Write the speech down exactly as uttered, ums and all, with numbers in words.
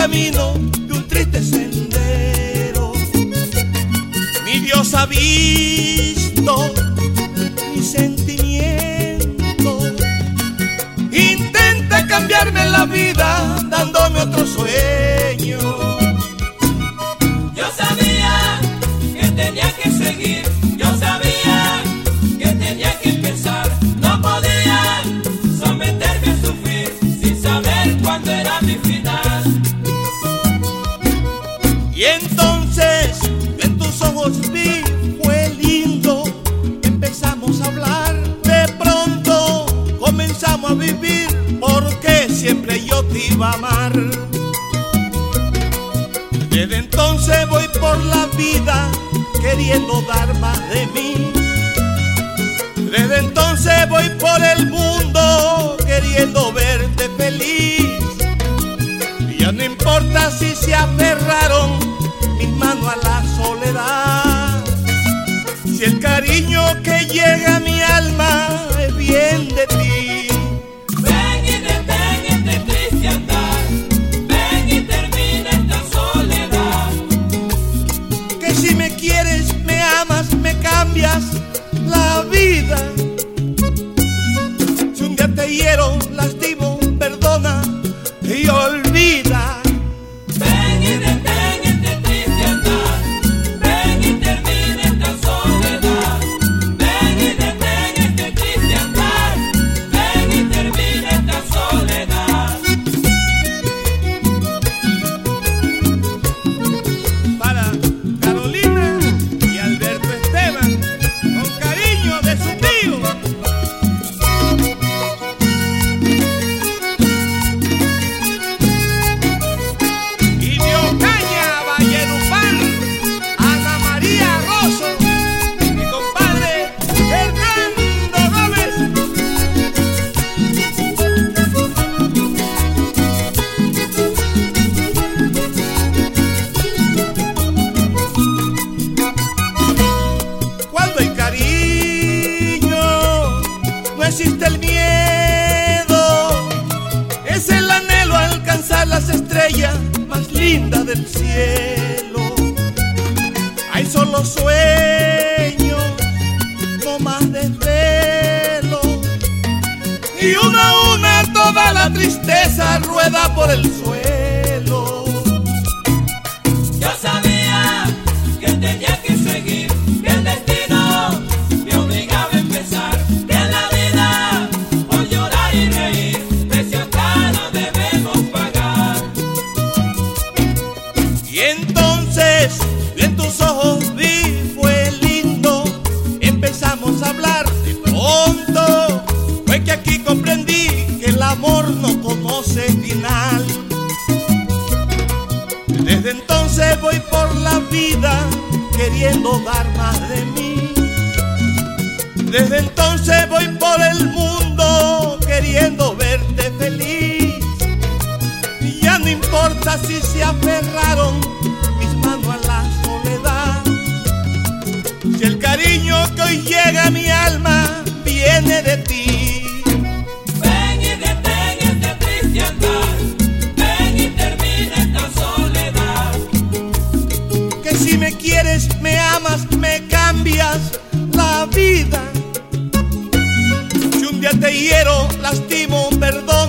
camino de un triste sendero. Mi Dios ha visto mi sentimiento, intenta cambiarme la vida dándome otro sueño. Yo sabía que tenía que seguir, yo sabía que tenía que empezar. No podía someterme a sufrir sin saber cuándo era mi final. Y entonces en tus ojos vi, fue lindo, empezamos a hablar. De pronto comenzamos a vivir, porque siempre yo te iba a amar. Desde entonces voy por la vida queriendo dar más de mí. Desde entonces voy por el mundo queriendo verte feliz. Y ya no importa si se aferraron mis manos a la soledad, si el cariño que llega a mi alma es bien de ti. Ven y detén este triste andar, ven y termina esta soledad. Que si me quieres, me amas, me cambias la vida. Si un día te hiero, lastimo, perdona y olvida. Ven y detén este triste andar, ven y termina esta soledad. Ven y detén este triste andar, ven y termina esta soledad. Para Carolina y Alberto Esteban, con cariño de su tío. Y Diocaña, Valledupar, Ana María Rosso, mi compadre Hernando Gómez. Cuando hay cariño, no existe el miedo. Es el anhelo a alcanzar las estrellas más lindas del cielo. Hay solo sueños, no más desvelo. Y una a una toda la tristeza rueda por el suelo. Yo sabía que tenía que seguir, que el destino me obligaba a empezar. Que en la vida, por llorar y reír, precio caro debemos pagar. Y entonces yo en tus ojos vi, fue lindo, empezamos a hablar. De pronto fue que aquí comprendí que el amor no conoce final. Desde entonces voy por la vida queriendo dar más de mí. Desde entonces voy por el mundo queriendo verte feliz. Y ya no importa si se aferraron mis manos a la soledad, si el cariño que hoy llega a mi alma viene de ti. Ven y detén este triste andar, ven y termina esta soledad. Que si me quieres, me amas, me cambias la vida. Si un día te hiero, lastimo, perdón